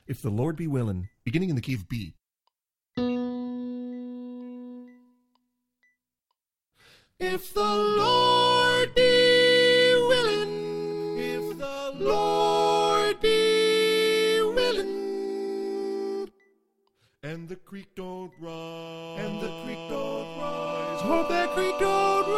If the Lord be willing, beginning in the key of B. If the Lord be willing, if the Lord be willing, and the creek don't rise, and the creek don't rise, hope that creek don't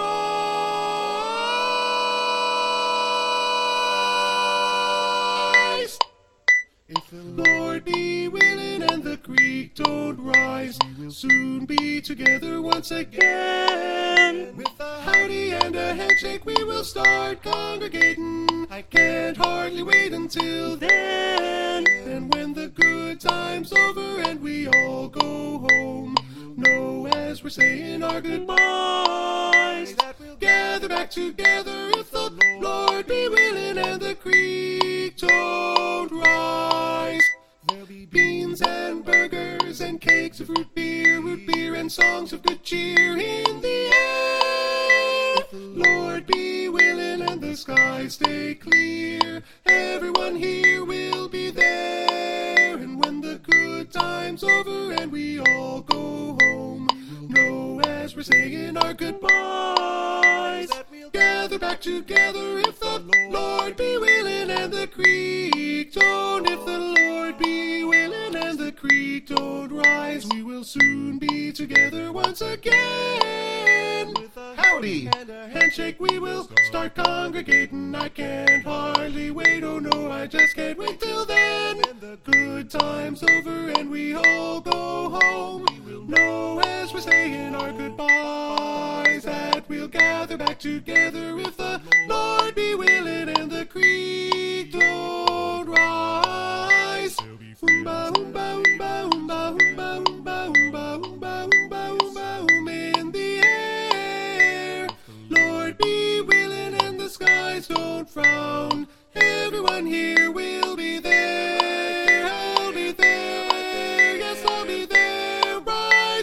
rise. If the Lord be willing and the creek don't rise, we will soon be together once again. With a howdy and a handshake we will start congregating. I can't hardly wait until then. And when the good time's over and we all go home, know as we're saying our goodbyes, that we'll gather back together if the Lord be willing and the creek don't rise. There'll be beans and burgers and cakes of root beer and songs of good cheer in the air. If the Lord be willing and the skies stay clear, everyone here will be there. And when the good time's over and we all go home, know as we're saying our goodbyes, that we'll gather back together if the Lord be willing and the creek don't. If the Lord be willing and the creek don't rise, we will soon be together once again. With a howdy and a handshake we will start congregating. I can't hardly wait, oh no, I just can't wait till then. When the good time's over and we all go home, we will know as we're saying our goodbyes, that we'll gather back together if the Lord be willing and the creek don't rise. Oomba, oomba, oomba, oomba, oomba, oomba, oomba, oomba, oomba, oomba, oomba in the air. Lord be willing and the skies don't frown, everyone here will be there. I'll be there, yes I'll be there, right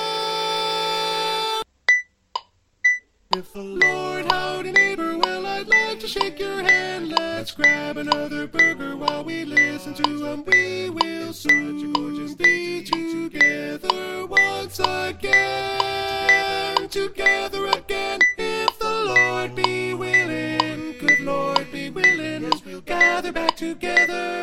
there. If the Lord, howdy neighbor, well I'd like to shake your hand. Let's grab another burger while we listen to them. We will soon be together once again. Together again. If the Lord be willing, good Lord be willing, yes we'll gather back together.